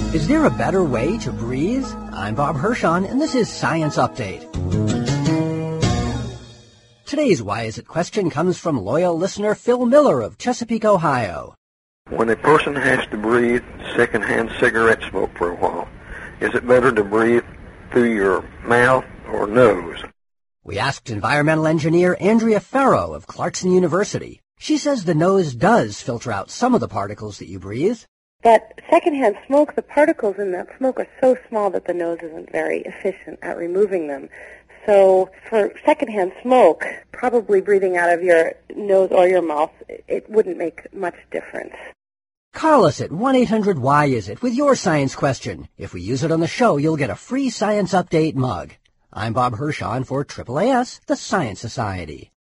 Is there a better way to breathe? I'm Bob Hirschon, and this is Science Update. Today's Why Is It question comes from loyal listener Phil Miller of Chesapeake, Ohio. When a person has to breathe secondhand cigarette smoke for a while, is it better to breathe through your mouth or nose? We asked environmental engineer Andrea Farrow of Clarkson University. She says the nose does filter out some of the particles that you breathe. But secondhand smoke, the particles in that smoke are so small that the nose isn't very efficient at removing them. So for secondhand smoke, probably breathing out of your nose or your mouth, it wouldn't make much difference. Call us at 1-800-WHY-IS-IT with your science question. If we use it on the show, you'll get a free Science Update mug. I'm Bob Hirschon for AAAS, the Science Society.